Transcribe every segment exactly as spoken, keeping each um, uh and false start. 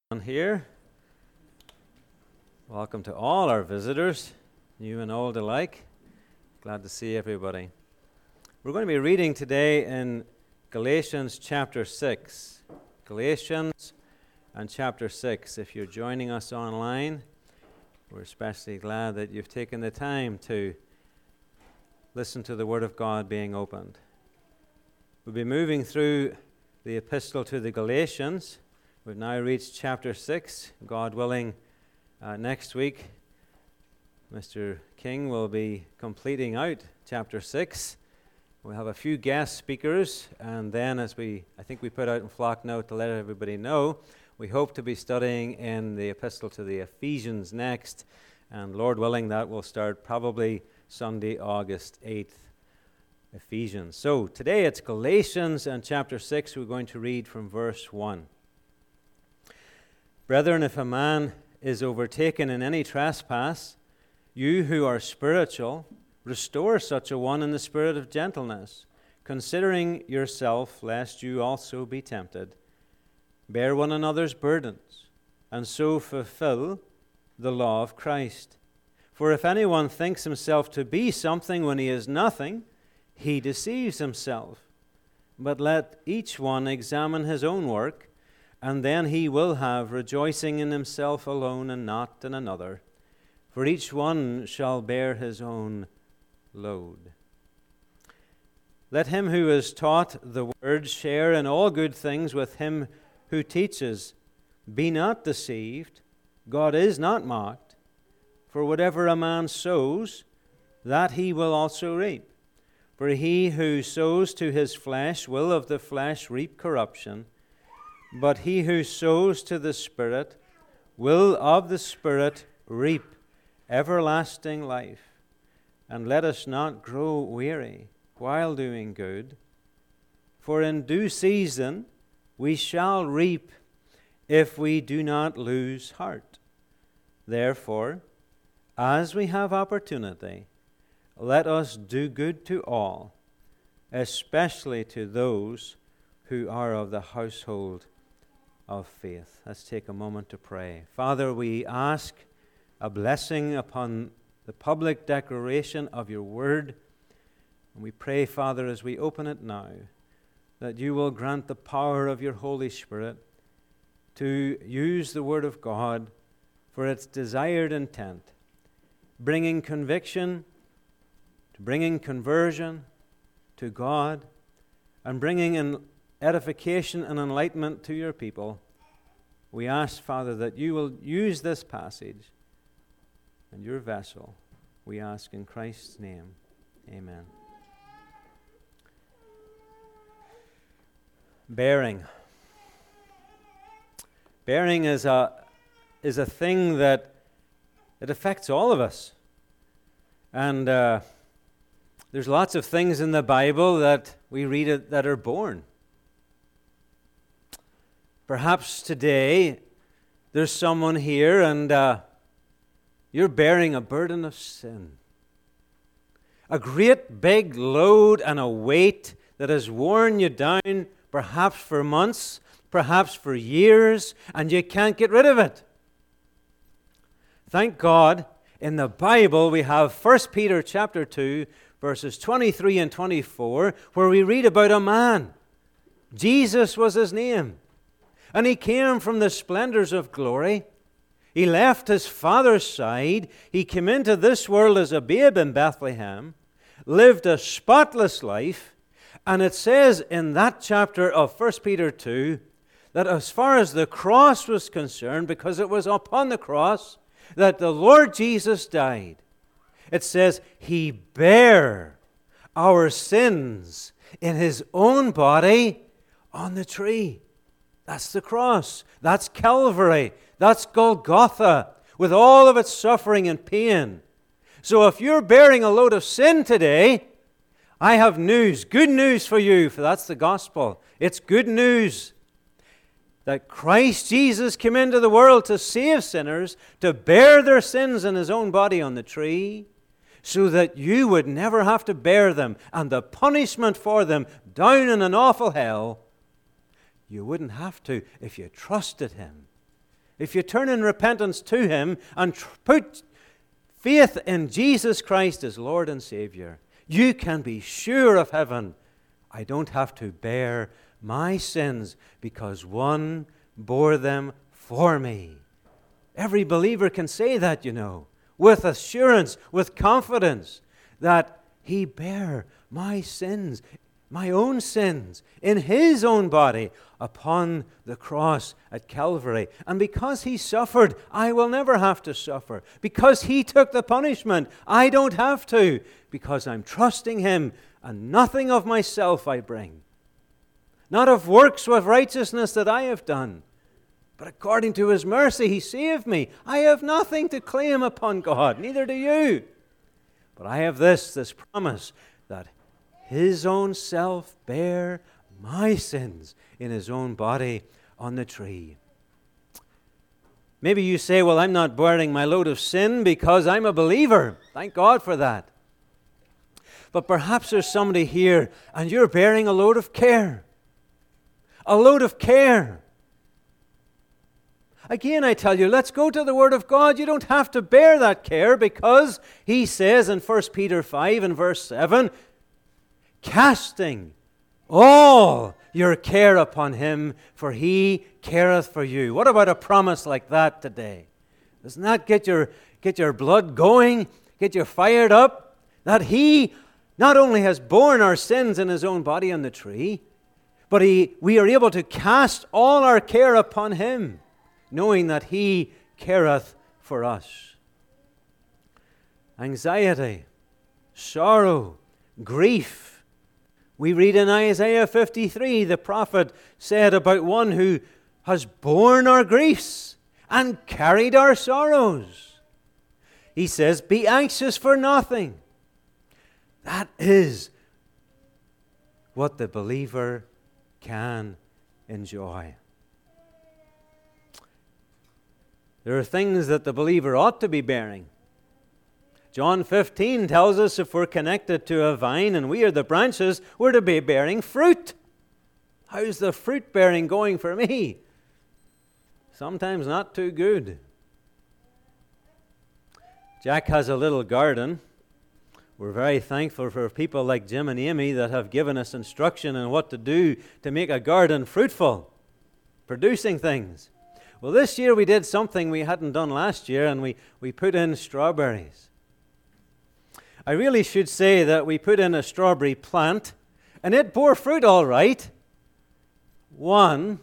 Here. Welcome to all our visitors, new and old alike. Glad to see everybody. We're going to be reading today in Galatians chapter six. Galatians and chapter six. If you're joining us online, we're especially glad that you've taken the time to listen to the Word of God being opened. We'll be moving through the epistle to the Galatians. We've now reached chapter six. God willing, uh, next week, Mister King will be completing out chapter six. We'll have a few guest speakers, and then as we, I think we put out in flock note to let everybody know, we hope to be studying in the epistle to the Ephesians next, and Lord willing, that will start probably Sunday, August eighth, Ephesians. So today it's Galatians and chapter six. We're going to read from verse one. Brethren, if a man is overtaken in any trespass, you who are spiritual, restore such a one in the spirit of gentleness, considering yourself, lest you also be tempted. Bear one another's burdens, and so fulfill the law of Christ. For if anyone thinks himself to be something when he is nothing, he deceives himself. But let each one examine his own work, and then he will have rejoicing in himself alone and not in another. For each one shall bear his own load. Let him who is taught the word share in all good things with him who teaches. Be not deceived. God is not mocked. For whatever a man sows, that he will also reap. For he who sows to his flesh will of the flesh reap corruption. But he who sows to the Spirit will of the Spirit reap everlasting life. And let us not grow weary while doing good, for in due season we shall reap if we do not lose heart. Therefore, as we have opportunity, let us do good to all, especially to those who are of the household of faith. Let's take a moment to pray. Father, we ask a blessing upon the public declaration of your word. And we pray, Father, as we open it now, that you will grant the power of your Holy Spirit to use the word of God for its desired intent, bringing conviction, to bringing conversion to God, and bringing in edification and enlightenment to your people. We ask, Father, that you will use this passage and your vessel. We ask in Christ's name. Amen. Bearing. Bearing is a is a thing that it affects all of us. And uh, there's lots of things in the Bible that we read it, that are borne. Perhaps today there's someone here and uh, you're bearing a burden of sin. A great big load and a weight that has worn you down, perhaps for months, perhaps for years, and you can't get rid of it. Thank God, in the Bible we have First Peter chapter two, verses twenty-three and twenty-four, where we read about a man. Jesus was his name. And he came from the splendors of glory. He left his father's side. He came into this world as a babe in Bethlehem, lived a spotless life. And it says in that chapter of First Peter two that as far as the cross was concerned, because it was upon the cross that the Lord Jesus died, it says he bare our sins in his own body on the tree. That's the cross. That's Calvary. That's Golgotha with all of its suffering and pain. So if you're bearing a load of sin today, I have news, good news for you, for that's the gospel. It's good news that Christ Jesus came into the world to save sinners, to bear their sins in his own body on the tree, so that you would never have to bear them, and the punishment for them down in an awful hell, you wouldn't have to if you trusted him. if you turn in repentance to Him and tr- put faith in Jesus Christ as Lord and Savior, you can be sure of heaven. I don't have to bear my sins because one bore them for me. Every believer can say that, you know, with assurance, with confidence, that He bare my sins, my own sins, in His own body upon the cross at Calvary. And because He suffered, I will never have to suffer. Because He took the punishment, I don't have to, because I'm trusting Him, and nothing of myself I bring. Not of works of righteousness that I have done, but according to His mercy He saved me. I have nothing to claim upon God, neither do you. But I have this, this promise, that His own self bare my sins in His own body on the tree. Maybe you say, well, I'm not bearing my load of sin because I'm a believer. Thank God for that. But perhaps there's somebody here and you're bearing a load of care. A load of care. Again, I tell you, let's go to the Word of God. You don't have to bear that care because He says in First Peter five and verse seven, casting all your care upon Him, for He careth for you. What about a promise like that today? Doesn't that get your, get your blood going, get you fired up? That He not only has borne our sins in His own body on the tree, but he, we are able to cast all our care upon Him, knowing that He careth for us. Anxiety, sorrow, grief. We read in Isaiah fifty-three, the prophet said about one who has borne our griefs and carried our sorrows. He says, be anxious for nothing. That is what the believer can enjoy. There are things that the believer ought to be bearing. John fifteen tells us if we're connected to a vine and we are the branches, we're to be bearing fruit. How's the fruit bearing going for me? Sometimes not too good. Jack has a little garden. We're very thankful for people like Jim and Amy that have given us instruction on what to do to make a garden fruitful, producing things. Well, this year we did something we hadn't done last year, and we, we put in strawberries. I really should say that we put in a strawberry plant, and it bore fruit all right. One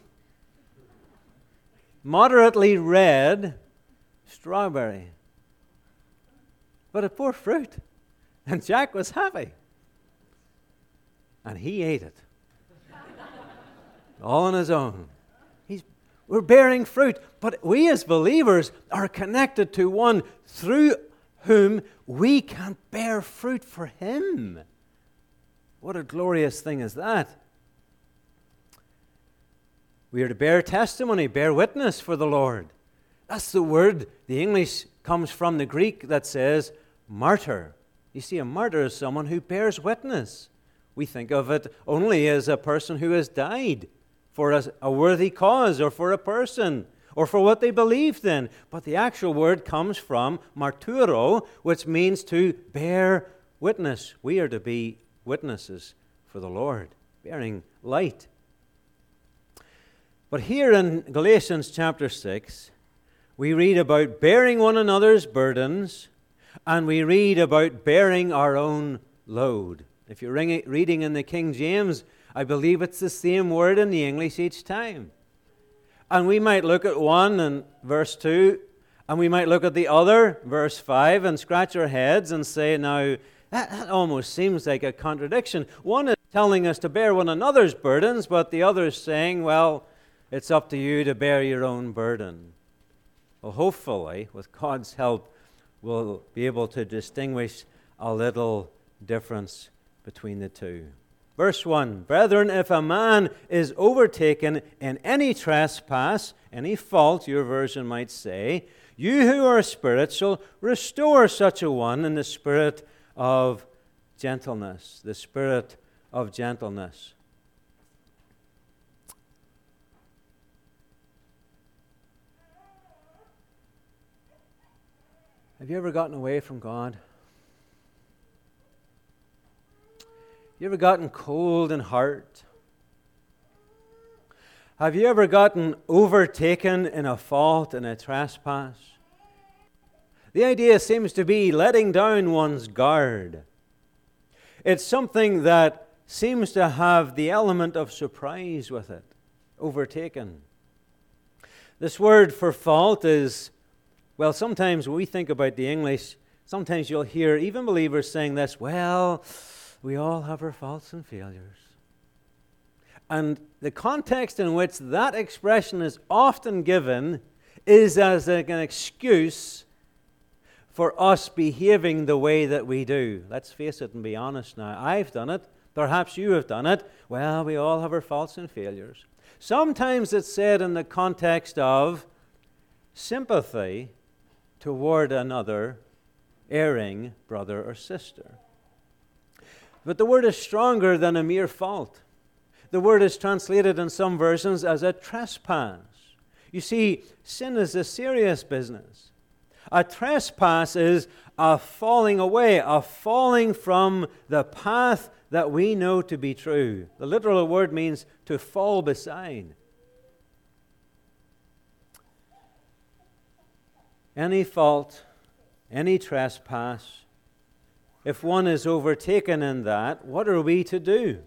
moderately red strawberry. But it bore fruit. And Jack was happy. And he ate it. All on his own. He's, we're bearing fruit. But we as believers are connected to one through whom we can bear fruit for Him. What a glorious thing is that. We are to bear testimony, bear witness for the Lord. That's the word, the English comes from the Greek that says martyr. You see, a martyr is someone who bears witness. We think of it only as a person who has died for a, a worthy cause or for a person or for what they believed in. But the actual word comes from marturo, which means to bear witness. We are to be witnesses for the Lord, bearing light. But here in Galatians chapter six, we read about bearing one another's burdens, and we read about bearing our own load. If you're reading in the King James, I believe it's the same word in the English each time. And we might look at one in verse two, and we might look at the other, verse five, and scratch our heads and say, now, that, that almost seems like a contradiction. One is telling us to bear one another's burdens, but the other is saying, well, it's up to you to bear your own burden. Well, hopefully, with God's help, we'll be able to distinguish a little difference between the two. Verse one, brethren, if a man is overtaken in any trespass, any fault, your version might say, you who are spiritual, restore such a one in the spirit of gentleness, the spirit of gentleness. Have you ever gotten away from God? You ever gotten cold in heart? Have you ever gotten overtaken in a fault, in a trespass? The idea seems to be letting down one's guard. It's something that seems to have the element of surprise with it, overtaken. This word for fault is, well, sometimes when we think about the English, sometimes you'll hear even believers saying this, well, we all have our faults and failures. And the context in which that expression is often given is as an excuse for us behaving the way that we do. Let's face it and be honest now. I've done it. Perhaps you have done it. Well, we all have our faults and failures. Sometimes it's said in the context of sympathy toward another erring brother or sister. But the word is stronger than a mere fault. The word is translated in some versions as a trespass. You see, sin is a serious business. A trespass is a falling away, a falling from the path that we know to be true. The literal word means to fall beside. Any fault, any trespass, if one is overtaken in that, what are we to do?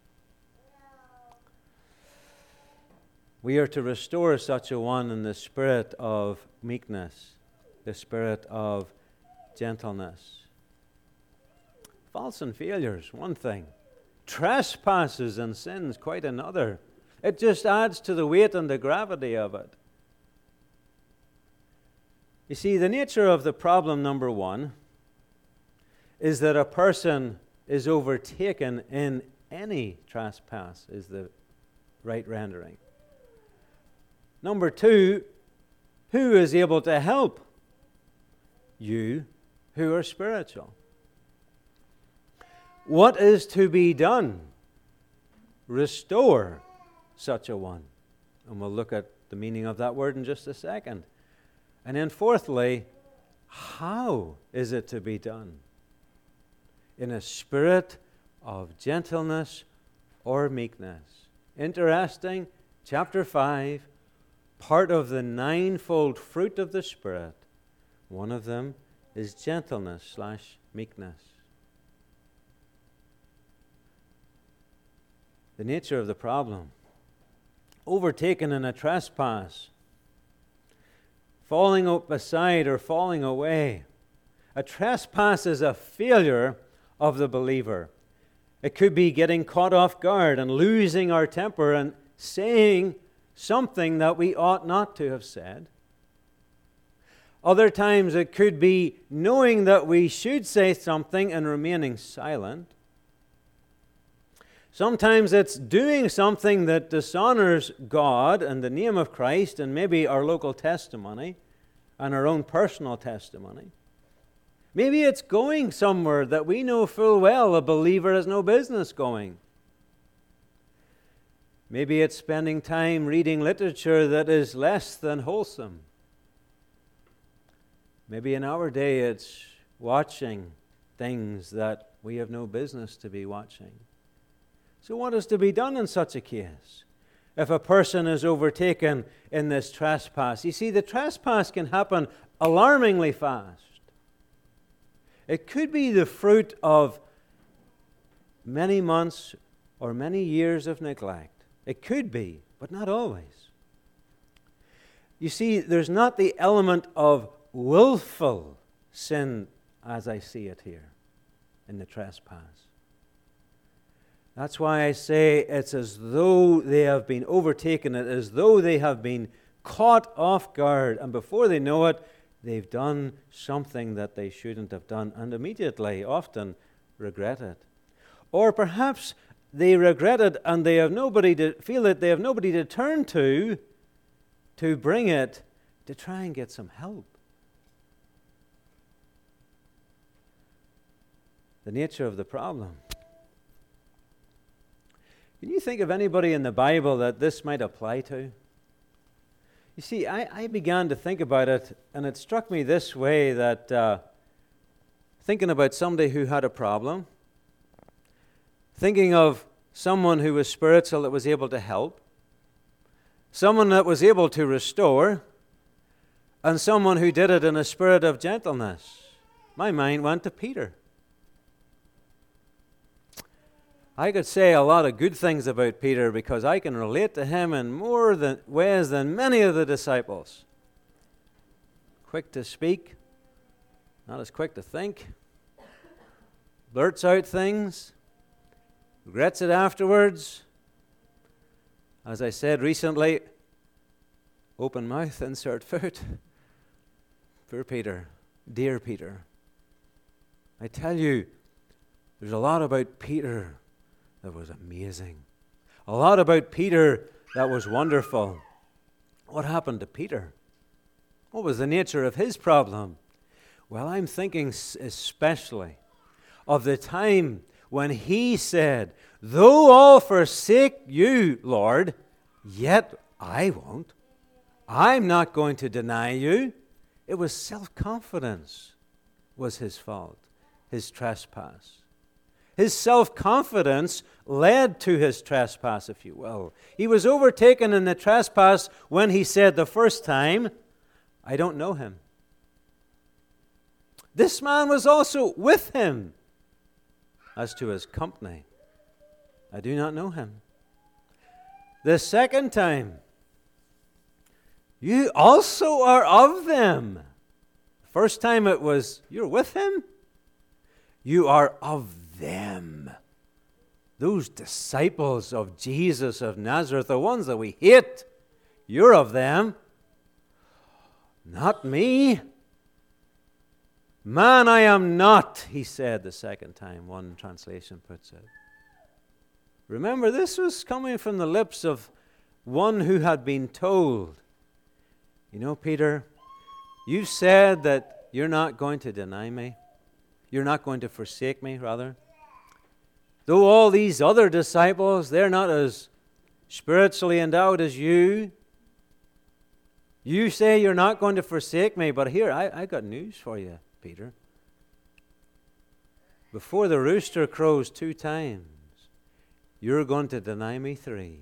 We are to restore such a one in the spirit of meekness, the spirit of gentleness. Faults and failures, one thing. Trespasses and sins, quite another. It just adds to the weight and the gravity of it. You see, the nature of the problem, number one, is that a person is overtaken in any trespass, is the right rendering. Number two, who is able to help? You who are spiritual. What is to be done? Restore such a one. And we'll look at the meaning of that word in just a second. And then fourthly, how is it to be done? In a spirit of gentleness or meekness. Interesting, chapter five, part of the ninefold fruit of the Spirit, one of them is gentleness slash meekness. The nature of the problem. Overtaken in a trespass. Falling up beside or falling away. A trespass is a failure of the believer. It could be getting caught off guard and losing our temper and saying something that we ought not to have said. Other times it could be knowing that we should say something and remaining silent. Sometimes it's doing something that dishonors God and the name of Christ and maybe our local testimony and our own personal testimony. Maybe it's going somewhere that we know full well a believer has no business going. Maybe it's spending time reading literature that is less than wholesome. Maybe in our day it's watching things that we have no business to be watching. So what is to be done in such a case? If a person is overtaken in this trespass. You see, the trespass can happen alarmingly fast. It could be the fruit of many months or many years of neglect. It could be, but not always. You see, there's not the element of willful sin as I see it here in the trespass. That's why I say it's as though they have been overtaken, it as though they have been caught off guard, and before they know it, they've done something that they shouldn't have done, and immediately, often, regret it. Or perhaps they regret it and they have nobody to feel it, they have nobody to turn to to bring it, to try and get some help. The nature of the problem. Can you think of anybody in the Bible that this might apply to? You You see, I, I began to think about it, and it struck me this way that uh, thinking about somebody who had a problem, thinking of someone who was spiritual that was able to help, someone that was able to restore, and someone who did it in a spirit of gentleness, my mind went to Peter. I could say a lot of good things about Peter because I can relate to him in more than, ways than many of the disciples. Quick to speak, not as quick to think, blurts out things, regrets it afterwards. As I said recently, open mouth, insert foot. Poor Peter, dear Peter. I tell you, there's a lot about Peter that was amazing. A lot about Peter that was wonderful. What happened to Peter? What was the nature of his problem? Well, I'm thinking especially of the time when he said, "Though all forsake you, Lord, yet I won't. I'm not going to deny you." It was self-confidence was his fault, his trespass. His self-confidence led to his trespass, if you will. He was overtaken in the trespass when he said the first time, "I don't know him." This man was also with him. As to his company, "I do not know him." The second time, "You also are of them." First time it was, "You're with him." You are of them. Those disciples of Jesus of Nazareth, the ones that we hate, you're of them. "Not me. Man, I am not," he said the second time, one translation puts it. Remember, this was coming from the lips of one who had been told, "You know, Peter, you said that you're not going to deny me. You're not going to forsake me, rather. Though all these other disciples, they're not as spiritually endowed as you. You say you're not going to forsake me, but here, I, I got news for you, Peter. Before the rooster crows two times, you're going to deny me three."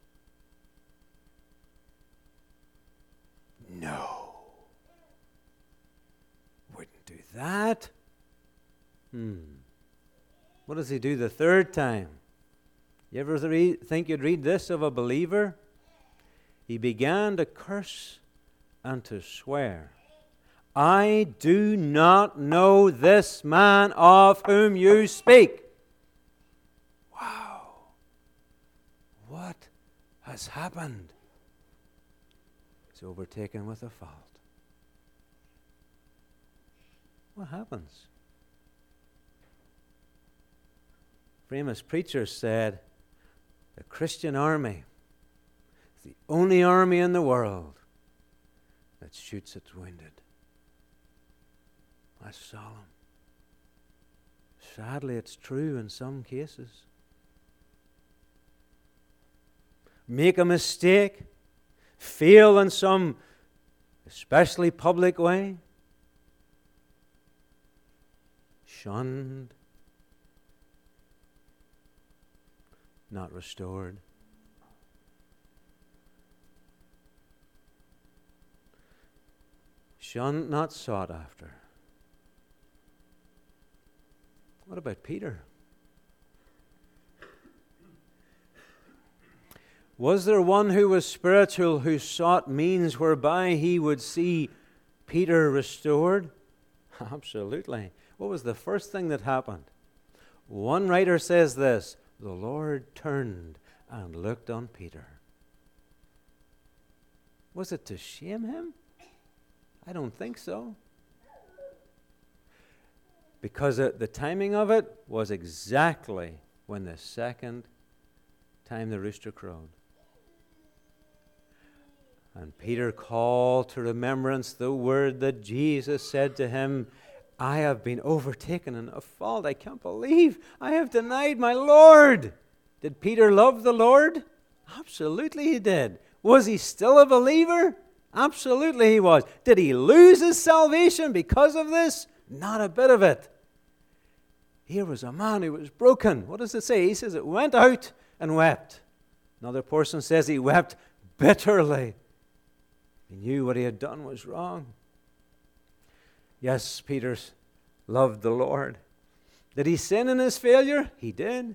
No. Wouldn't do that. Hmm. What does he do the third time? You ever read, think you'd read this of a believer? He began to curse and to swear. "I do not know this man of whom you speak." Wow. What has happened? He's overtaken with a fault. What happens? Famous preachers said, the Christian army is the only army in the world that shoots its wounded. That's solemn. Sadly, it's true in some cases. Make a mistake, fail in some especially public way, shunned, not restored. Shunned, not sought after. What about Peter? Was there one who was spiritual who sought means whereby he would see Peter restored? Absolutely. What was the first thing that happened? One writer says this: the Lord turned and looked on Peter. Was it to shame him? I don't think so. Because it, the timing of it was exactly when the second time the rooster crowed. And Peter called to remembrance the word that Jesus said to him, "I have been overtaken in a fault. I can't believe I have denied my Lord." Did Peter love the Lord? Absolutely he did. Was he still a believer? Absolutely he was. Did he lose his salvation because of this? Not a bit of it. Here was a man who was broken. What does it say? He says it went out and wept. Another person says he wept bitterly. He knew what he had done was wrong. Yes, Peter loved the Lord. Did he sin in his failure? He did.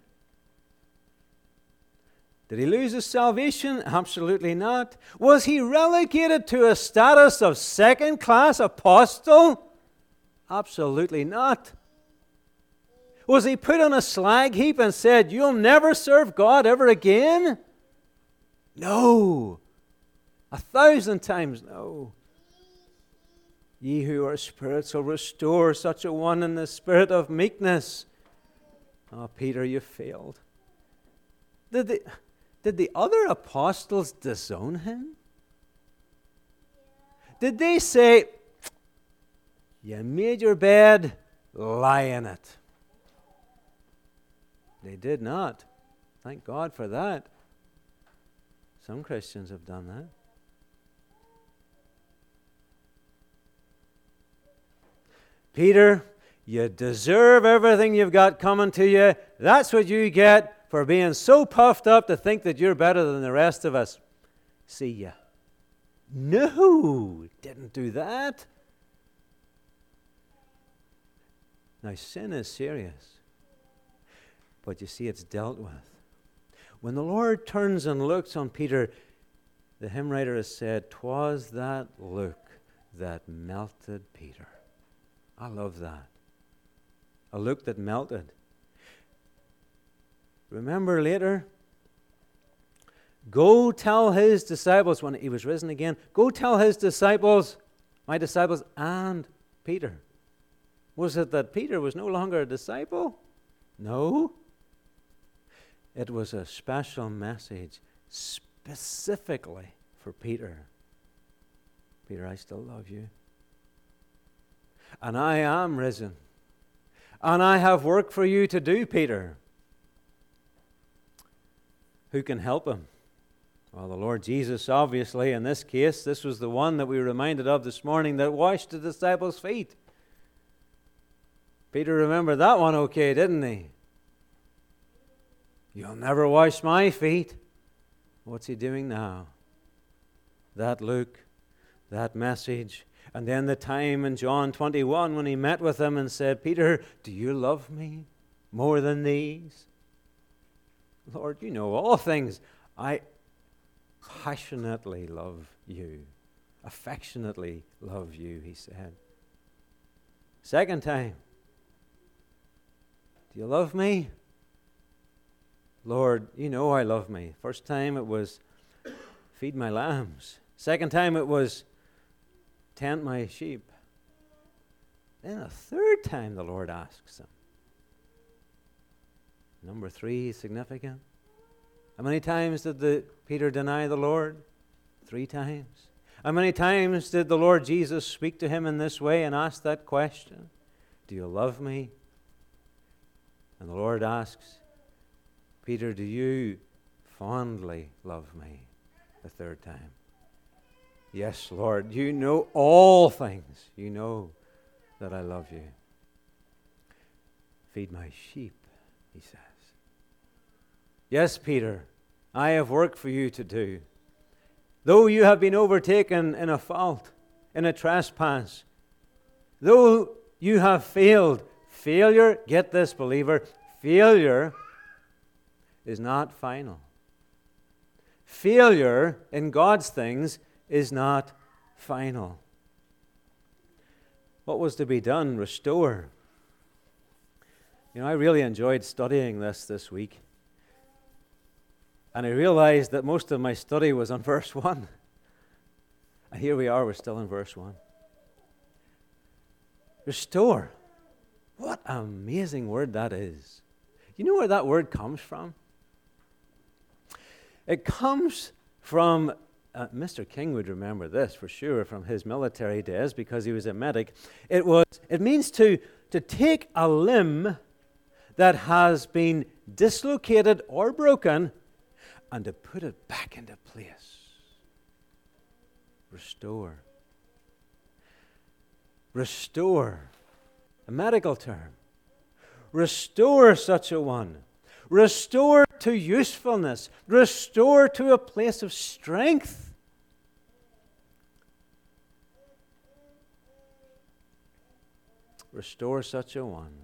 Did he lose his salvation? Absolutely not. Was he relegated to a status of second-class apostle? Absolutely not. Was he put on a slag heap and said, "You'll never serve God ever again"? No. A thousand times no. Ye who are spiritual, restore such a one in the spirit of meekness. Oh, Peter, you failed. Did the, did the other apostles disown him? Did they say, "You made your bed, lie in it"? They did not. Thank God for that. Some Christians have done that. Peter, you deserve everything you've got coming to you. That's what you get for being so puffed up to think that you're better than the rest of us. See ya. No, didn't do that. Now, sin is serious. But you see, it's dealt with. When the Lord turns and looks on Peter, the hymn writer has said, "'Twas that look that melted Peter." I love that. A look that melted. Remember later, go tell his disciples, when he was risen again, go tell his disciples, my disciples and Peter. Was it that Peter was no longer a disciple? No. It was a special message specifically for Peter. Peter, I still love you. And I am risen. And I have work for you to do, Peter. Who can help him? Well, the Lord Jesus, obviously, in this case. This was the one that we were reminded of this morning that washed the disciples' feet. Peter remembered that one okay, didn't he? "You'll never wash my feet." What's he doing now? That look, that message, and then the time in John twenty-one when he met with them and said, "Peter, do you love me more than these?" "Lord, you know all things. I passionately love you, affectionately love you," he said. Second time, "Do you love me?" "Lord, you know I love me." First time it was, "Feed my lambs." Second time it was, "Tend my sheep." Then a third time the Lord asks him. Number three is significant. How many times did the Peter deny the Lord? Three times. How many times did the Lord Jesus speak to him in this way and ask that question? "Do you love me?" And the Lord asks, "Peter, do you fondly love me?" The third time. "Yes, Lord, you know all things. You know that I love you." "Feed my sheep," he says. "Yes, Peter, I have work for you to do. Though you have been overtaken in a fault, in a trespass, though you have failed, failure, get this, believer, failure is not final. Failure in God's things is not final. What was to be done? Restore. You know, I really enjoyed studying this this week. And I realized that most of my study was on verse one. And here we are, we're still in verse one. Restore. What an amazing word that is. You know where that word comes from? It comes from, uh, Mister King would remember this for sure from his military days because he was a medic. It was. It means to, to take a limb that has been dislocated or broken and to put it back into place. Restore. Restore. A medical term. Restore such a one. Restore to usefulness. Restore to a place of strength. Restore such a one.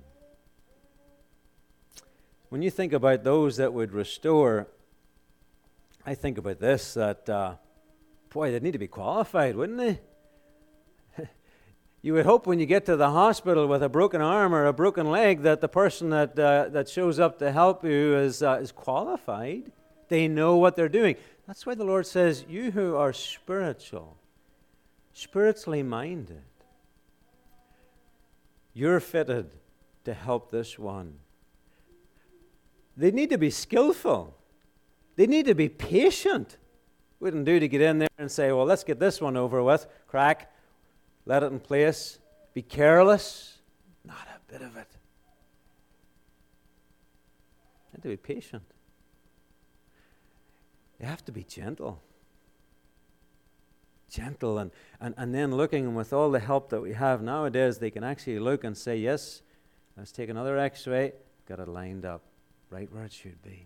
When you think about those that would restore, I think about this, that, uh, boy, they'd need to be qualified, wouldn't they? You would hope when you get to the hospital with a broken arm or a broken leg that the person that uh, that shows up to help you is uh, is qualified. They know what they're doing. That's why the Lord says, you who are spiritual, spiritually minded, you're fitted to help this one. They need to be skillful. They need to be patient. Wouldn't do to get in there and say, well, let's get this one over with. Crack. Let it in place. Be careless. Not a bit of it. You have to be patient. You have to be gentle. Gentle. And, and, and then looking, and with all the help that we have nowadays, they can actually look and say, yes, let's take another x-ray. Got it lined up right where it should be.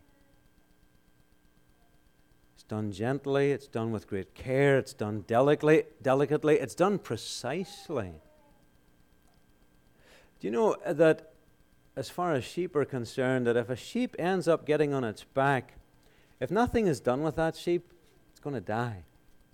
It's done gently, it's done with great care, it's done delicately, delicately, it's done precisely. Do you know that as far as sheep are concerned, that if a sheep ends up getting on its back, if nothing is done with that sheep, it's going to die.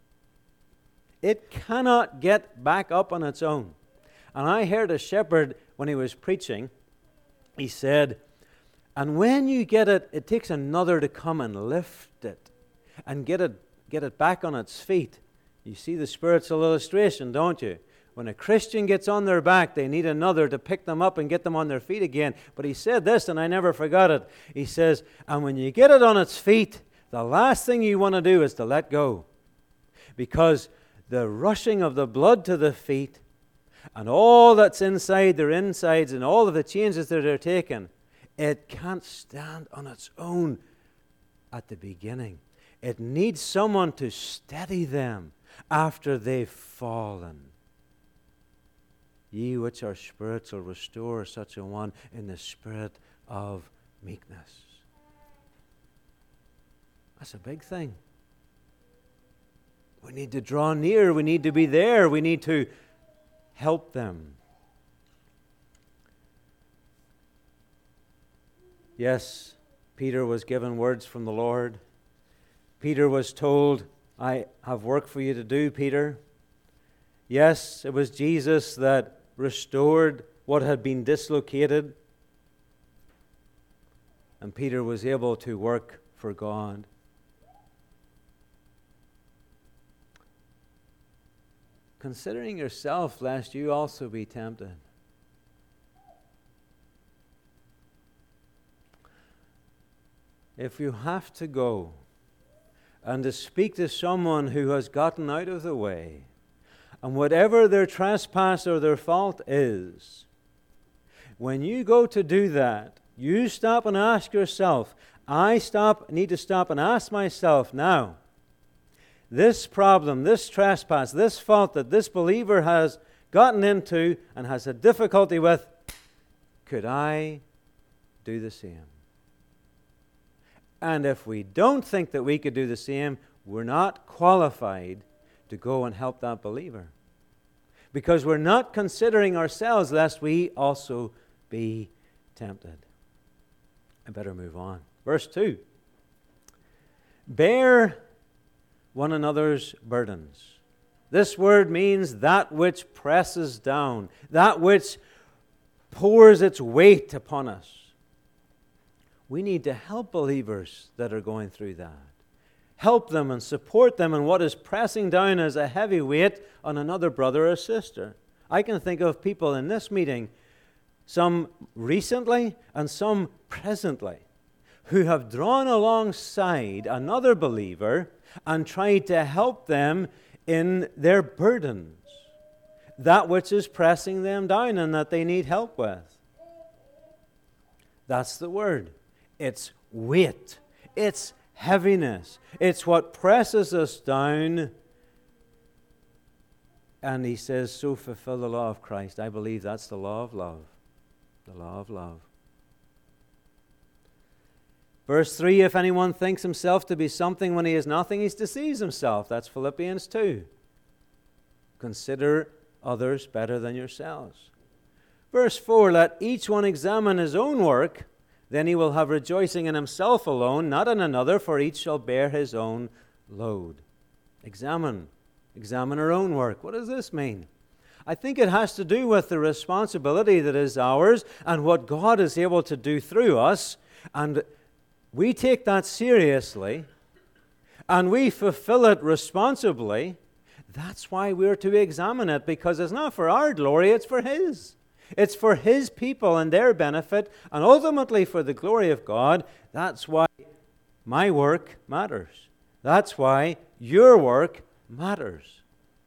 It cannot get back up on its own. And I heard a shepherd, when he was preaching, he said, and when you get it, it takes another to come and lift it and get it get it back on its feet. You see the spiritual illustration, don't you? When a Christian gets on their back, they need another to pick them up and get them on their feet again. But he said this, and I never forgot it. He says, and when you get it on its feet, the last thing you want to do is to let go. Because the rushing of the blood to the feet and all that's inside their insides and all of the changes that are taken, it can't stand on its own at the beginning. It needs someone to steady them after they've fallen. Ye which are spiritual, restore such a one in the spirit of meekness. That's a big thing. We need to draw near. We need to be there. We need to help them. Yes, Peter was given words from the Lord. Peter was told, I have work for you to do, Peter. Yes, it was Jesus that restored what had been dislocated. And Peter was able to work for God. Considering yourself, lest you also be tempted. If you have to go and to speak to someone who has gotten out of the way, and whatever their trespass or their fault is, when you go to do that, you stop and ask yourself, I stop, need to stop and ask myself now, this problem, this trespass, this fault that this believer has gotten into and has a difficulty with, could I do the same? And if we don't think that we could do the same, we're not qualified to go and help that believer. Because we're not considering ourselves lest we also be tempted. I better move on. Verse two. Bear one another's burdens. This word means that which presses down, that which pours its weight upon us. We need to help believers that are going through that. Help them and support them in what is pressing down as a heavy weight on another brother or sister. I can think of people in this meeting, some recently and some presently, who have drawn alongside another believer and tried to help them in their burdens, that which is pressing them down and that they need help with. That's the word. It's weight. It's heaviness. It's what presses us down And he says, so fulfill the law of Christ. I believe that's the law of love. The law of love. Verse three, if anyone thinks himself to be something when he is nothing, he deceives himself. That's Philippians two. Consider others better than yourselves. Verse four, let each one examine his own work, then he will have rejoicing in himself alone, not in another, for each shall bear his own load. Examine. Examine our own work. What does this mean? I think it has to do with the responsibility that is ours and what God is able to do through us. And we take that seriously and we fulfill it responsibly. That's why we're to examine it, because it's not for our glory, it's for His. It's for His people and their benefit, and ultimately for the glory of God. That's why my work matters. That's why your work matters.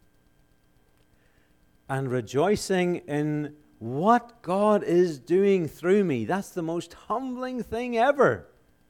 And rejoicing in what God is doing through me, that's the most humbling thing ever.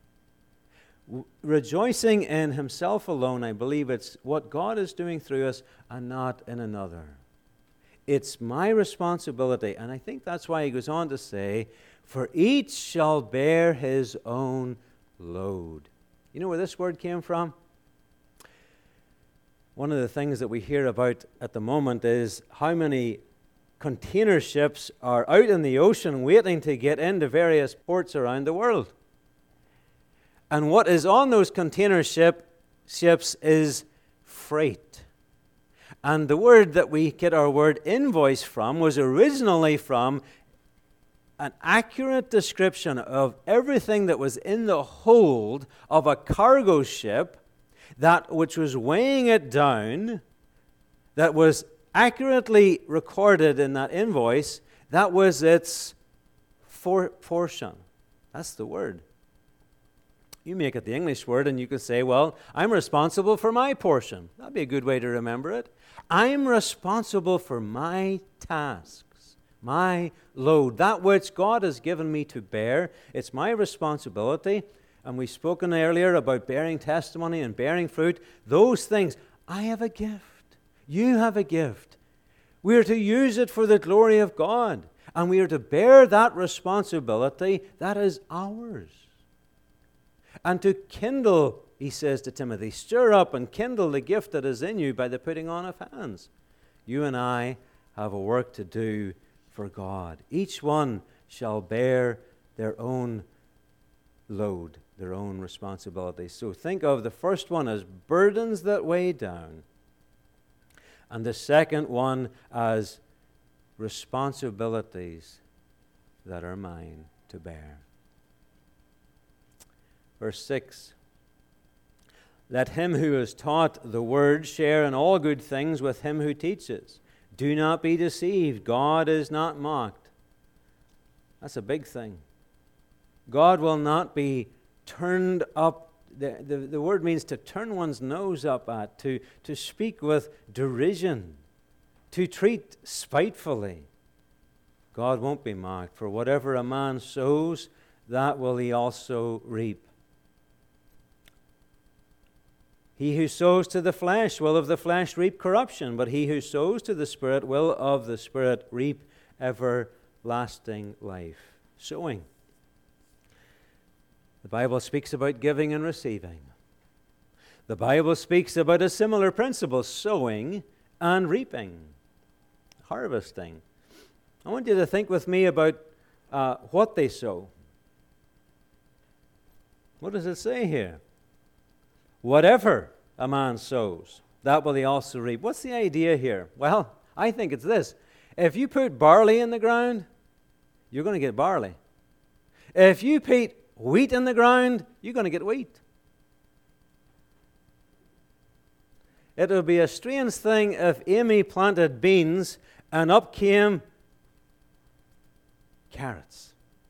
Rejoicing in Himself alone, I believe it's what God is doing through us and not in another. It's my responsibility, and I think that's why he goes on to say, for each shall bear his own load. You know where this word came from? One of the things that we hear about at the moment is how many container ships are out in the ocean waiting to get into various ports around the world. And what is on those container ship, ships is freight. And the word that we get our word invoice from was originally from an accurate description of everything that was in the hold of a cargo ship, that which was weighing it down, that was accurately recorded in that invoice. That was its for portion. That's the word. You make it the English word and you could say, well, I'm responsible for my portion. That'd be a good way to remember it. I'm responsible for my tasks, my load, that which God has given me to bear. It's my responsibility. And we've spoken earlier about bearing testimony and bearing fruit. Those things, I have a gift. You have a gift. We are to use it for the glory of God. And we are to bear that responsibility that is ours. And to kindle, he says to Timothy, stir up and kindle the gift that is in you by the putting on of hands. You and I have a work to do for God. Each one shall bear their own load, their own responsibility. So think of the first one as burdens that weigh down, and the second one as responsibilities that are mine to bear. Verse six, let him who is taught the word share in all good things with him who teaches. Do not be deceived. God is not mocked. That's a big thing. God will not be turned up. The, the, the word means to turn one's nose up at, to, to speak with derision, to treat spitefully. God won't be mocked. For whatever a man sows, that will he also reap. He who sows to the flesh will of the flesh reap corruption, but he who sows to the Spirit will of the Spirit reap everlasting life. Sowing. The Bible speaks about giving and receiving. The Bible speaks about a similar principle, sowing and reaping, harvesting. I want you to think with me about uh, what they sow. What does it say here? Whatever a man sows, that will he also reap. What's the idea here? Well, I think it's this. If you put barley in the ground, you're going to get barley. If you put wheat in the ground, you're going to get wheat. It would be a strange thing if Amy planted beans and up came carrots.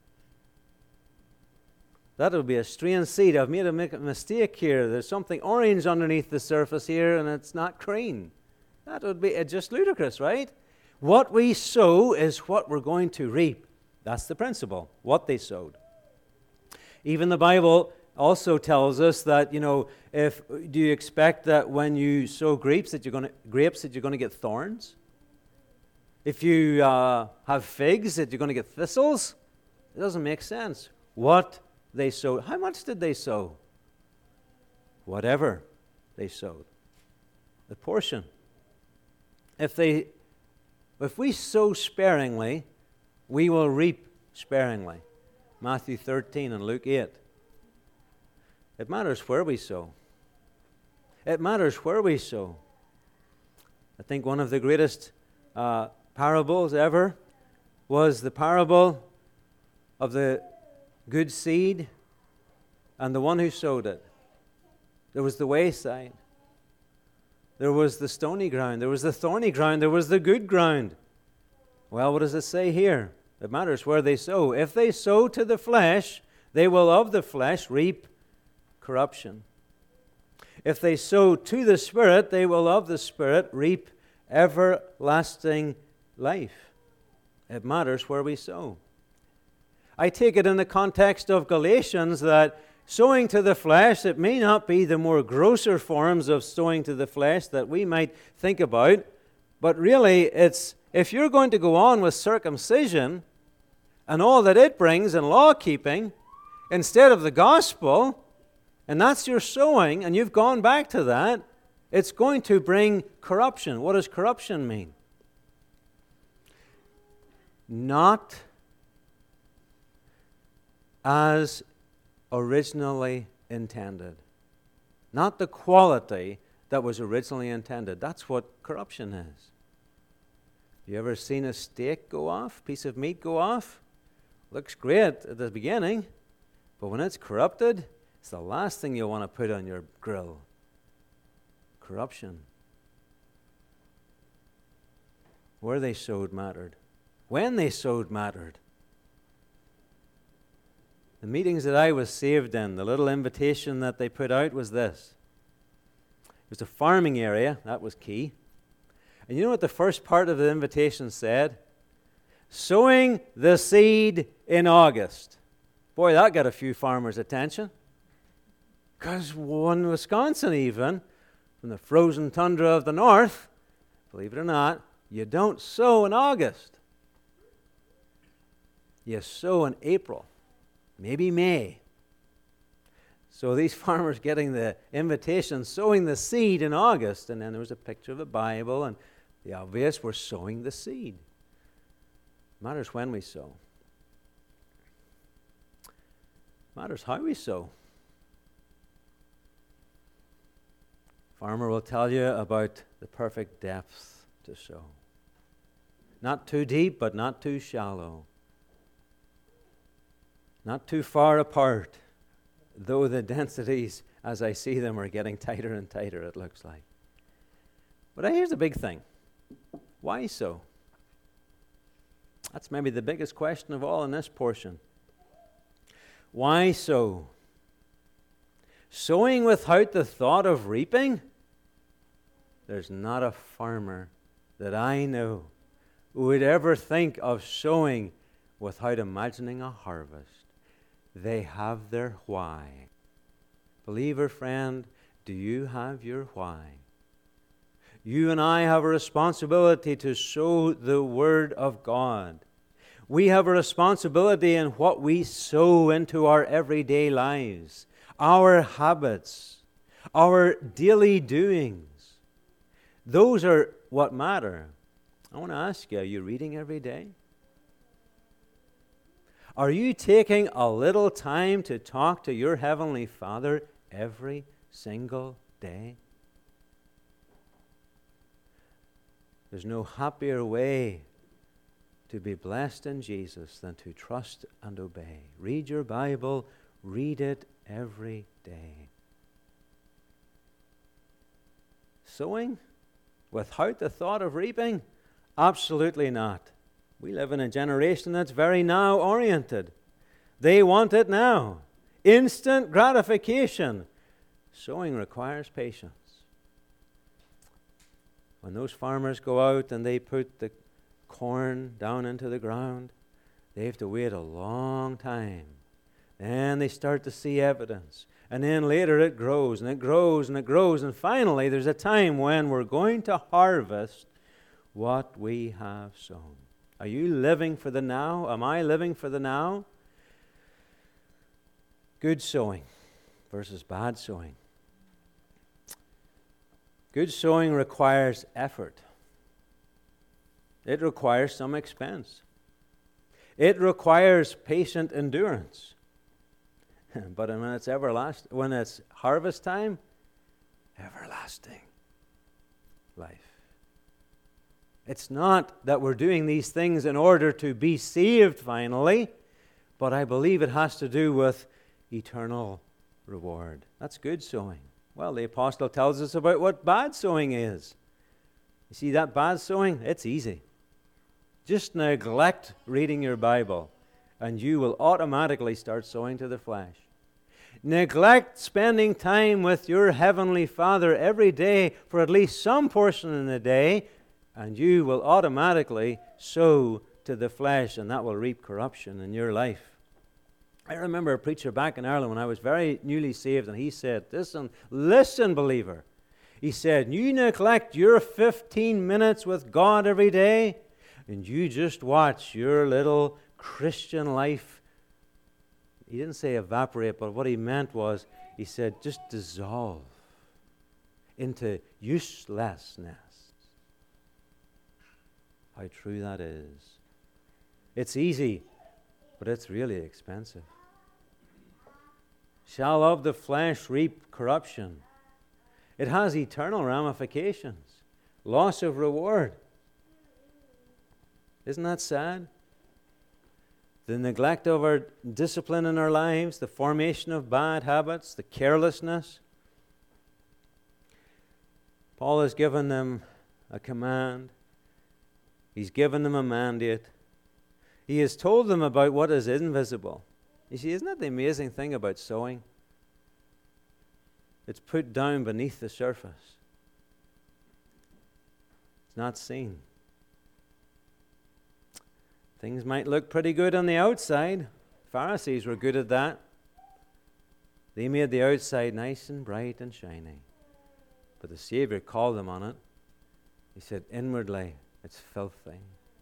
That would be a strange seed. I've made a mistake here. There's something orange underneath the surface here, and it's not green. That would be just ludicrous, right? What we sow is what we're going to reap. That's the principle, what they sowed. Even the Bible also tells us that, you know, if do you expect that when you sow grapes that you're going to grapes that you're going to get thorns? If you uh, have figs, that you're going to get thistles? It doesn't make sense. What they sowed. How much did they sow? Whatever they sowed. The portion. If they, if we sow sparingly, we will reap sparingly. Matthew thirteen and Luke eight. It matters where we sow. It matters where we sow. I think one of the greatest uh, parables ever was the parable of the good seed and the one who sowed it. There was the wayside. There was the stony ground. There was the thorny ground. There was the good ground. Well, what does it say here? It matters where they sow. If they sow to the flesh, they will of the flesh reap corruption. If they sow to the Spirit, they will of the Spirit reap everlasting life. It matters where we sow. I take it in the context of Galatians that sowing to the flesh, it may not be the more grosser forms of sowing to the flesh that we might think about, but really it's if you're going to go on with circumcision and all that it brings in law-keeping instead of the gospel, and that's your sowing, and you've gone back to that, it's going to bring corruption. What does corruption mean? Not as originally intended. Not the quality that was originally intended. That's what corruption is. You ever seen a steak go off, piece of meat go off? Looks great at the beginning, but when it's corrupted, it's the last thing you'll want to put on your grill. Corruption. Where they sowed mattered. When they sowed mattered. The meetings that I was saved in, the little invitation that they put out was this. It was a farming area. That was key. And you know what the first part of the invitation said? Sowing the seed in August. Boy, that got a few farmers' attention. Because one Wisconsin even, from the frozen tundra of the north, believe it or not, you don't sow in August. You sow in April, maybe May. So these farmers getting the invitation, sowing the seed in August, and then there was a picture of the Bible, and the obvious, we're sowing the seed. Matters when we sow. Matters how we sow. Farmer will tell you about the perfect depth to sow. Not too deep, but not too shallow. Not too far apart, though the densities, as I see them, are getting tighter and tighter, it looks like. But here's the big thing. Why so? That's maybe the biggest question of all in this portion. Why so? Sowing without the thought of reaping? There's not a farmer that I know who would ever think of sowing without imagining a harvest. They have their why. Believer friend, do you have your why? You and I have a responsibility to sow the Word of God. We have a responsibility in what we sow into our everyday lives, our habits, our daily doings. Those are what matter. I want to ask you, are you reading every day? Are you taking a little time to talk to your Heavenly Father every single day? There's no happier way to be blessed in Jesus than to trust and obey. Read your Bible, read it every day. Sowing without the thought of reaping? Absolutely not. We live in a generation that's very now-oriented. They want it now. Instant gratification. Sowing requires patience. When those farmers go out and they put the corn down into the ground, they have to wait a long time. Then they start to see evidence. And then later it grows and it grows and it grows. And finally there's a time when we're going to harvest what we have sown. Are you living for the now? Am I living for the now? Good sowing versus bad sowing. Good sowing requires effort. It requires some expense. It requires patient endurance. But when it's everlasting, when it's harvest time, everlasting life. It's not that we're doing these things in order to be saved finally, but I believe it has to do with eternal reward. That's good sowing. Well, the apostle tells us about what bad sowing is. You see that bad sowing? It's easy. Just neglect reading your Bible, and you will automatically start sowing to the flesh. Neglect spending time with your Heavenly Father every day for at least some portion in the day, and you will automatically sow to the flesh, and that will reap corruption in your life. I remember a preacher back in Ireland when I was very newly saved, and he said, listen, listen, believer. He said, you neglect your fifteen minutes with God every day, and you just watch your little Christian life. He didn't say evaporate, but what he meant was, he said, just dissolve into uselessness. How true that is. It's easy, but it's really expensive. Shall of the flesh reap corruption? It has eternal ramifications. Loss of reward. Isn't that sad? The neglect of our discipline in our lives, the formation of bad habits, the carelessness. Paul has given them a command. He's given them a mandate. He has told them about what is invisible. You see, isn't that the amazing thing about sowing? It's put down beneath the surface. It's not seen. Things might look pretty good on the outside. Pharisees were good at that. They made the outside nice and bright and shiny. But the Savior called them on it. He said, inwardly, it's filthy.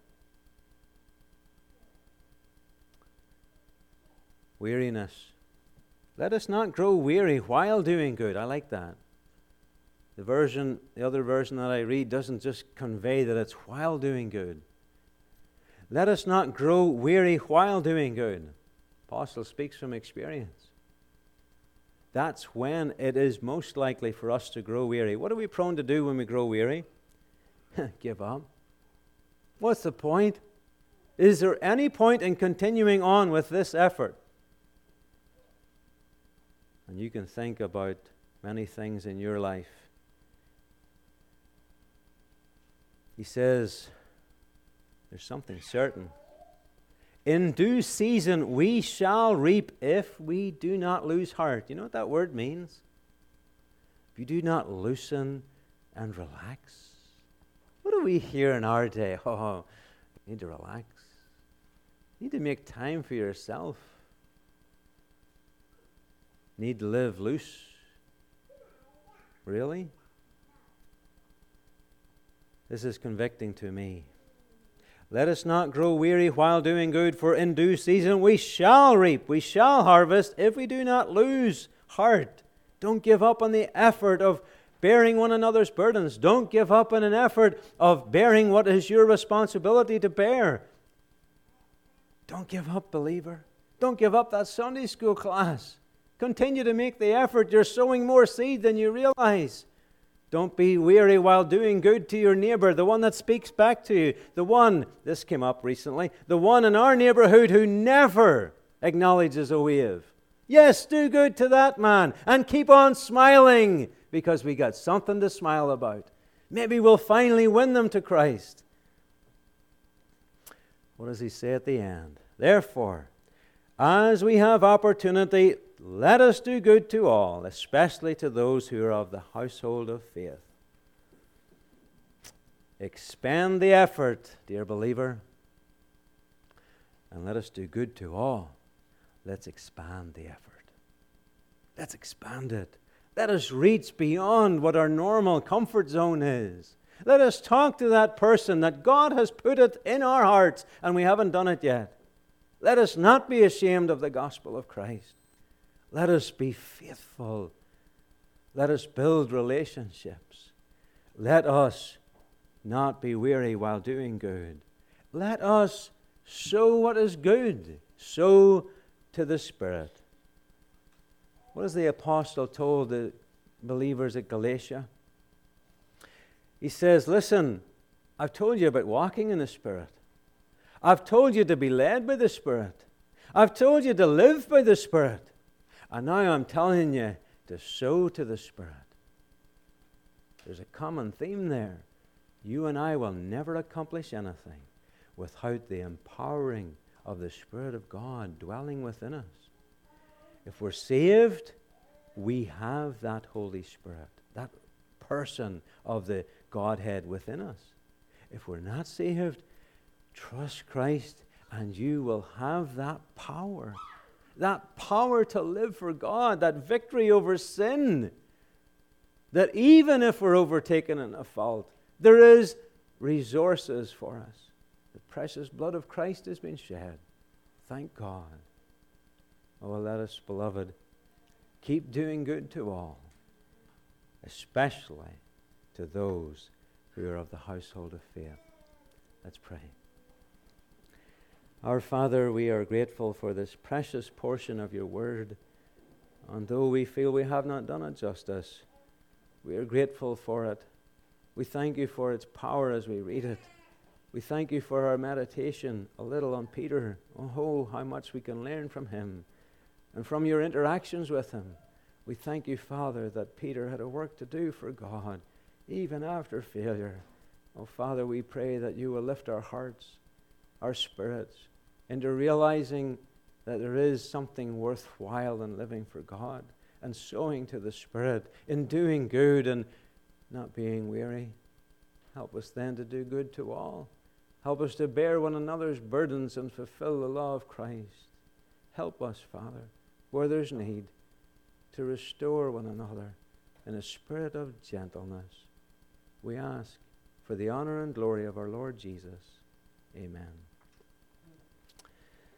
Weariness. Let us not grow weary while doing good. I like that. The version, the other version that I read doesn't just convey that it's while doing good. Let us not grow weary while doing good. Apostle speaks from experience. That's when it is most likely for us to grow weary. What are we prone to do when we grow weary? Give up. What's the point? Is there any point in continuing on with this effort? And you can think about many things in your life. He says, there's something certain. In due season we shall reap if we do not lose heart. You know what that word means? If you do not loosen and relax. What do we hear in our day? Oh, you need to relax. You need to make time for yourself. Need to live loose. Really? This is convicting to me. Let us not grow weary while doing good, for in due season we shall reap, we shall harvest, if we do not lose heart. Don't give up on the effort of bearing one another's burdens. Don't give up on an effort of bearing what is your responsibility to bear. Don't give up, believer. Don't give up that Sunday school class. Continue to make the effort. You're sowing more seed than you realize. Don't be weary while doing good to your neighbor, the one that speaks back to you, the one, this came up recently, the one in our neighborhood who never acknowledges a wave. Yes, do good to that man and keep on smiling because we got something to smile about. Maybe we'll finally win them to Christ. What does he say at the end? Therefore, as we have opportunity, let us do good to all, especially to those who are of the household of faith. Expend the effort, dear believer, and let us do good to all. Let's expand the effort. Let's expand it. Let us reach beyond what our normal comfort zone is. Let us talk to that person that God has put it in our hearts and we haven't done it yet. Let us not be ashamed of the gospel of Christ. Let us be faithful. Let us build relationships. Let us not be weary while doing good. Let us sow what is good. Sow to the Spirit. What has the apostle told the believers at Galatia? He says, listen, I've told you about walking in the Spirit. I've told you to be led by the Spirit. I've told you to live by the Spirit. And now I'm telling you to sow to the Spirit. There's a common theme there. You and I will never accomplish anything without the empowering of the Spirit of God dwelling within us. If we're saved, we have that Holy Spirit, that person of the Godhead within us. If we're not saved, trust Christ and you will have that power. That power to live for God, that victory over sin. That even if we're overtaken in a fault, there is resources for us. The precious blood of Christ has been shed. Thank God. Oh, let us, beloved, keep doing good to all, especially to those who are of the household of faith. Let's pray. Our Father, we are grateful for this precious portion of your word. And though we feel we have not done it justice, we are grateful for it. We thank you for its power as we read it. We thank you for our meditation a little on Peter. Oh, how much we can learn from him and from your interactions with him. We thank you, Father, that Peter had a work to do for God, even after failure. Oh, Father, we pray that you will lift our hearts, our spirits, into realizing that there is something worthwhile in living for God and sowing to the Spirit, in doing good and not being weary. Help us then to do good to all. Help us to bear one another's burdens and fulfill the law of Christ. Help us, Father, where there's need, to restore one another in a spirit of gentleness. We ask for the honor and glory of our Lord Jesus. Amen.